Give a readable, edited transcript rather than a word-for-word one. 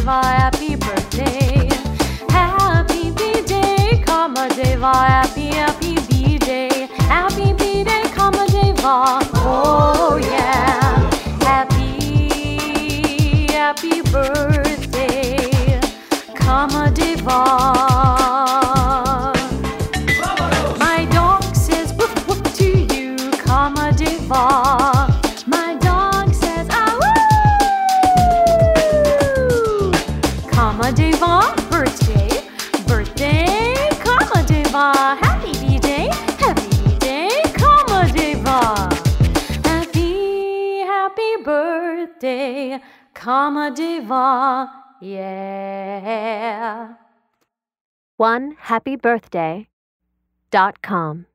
Kamadeva, happy birthday. Happy B-Day, Kamadeva, happy B-Day. Happy B-Day, Kamadeva, oh yeah. Happy birthday, Kamadeva. My dog says woof woof to you, Kamadeva. My dog says ah woo. Kamadeva, birthday, Kamadeva. Happy B-Day, Kamadeva. Happy birthday, Kamadeva, yeah. OneHappyBirthday.com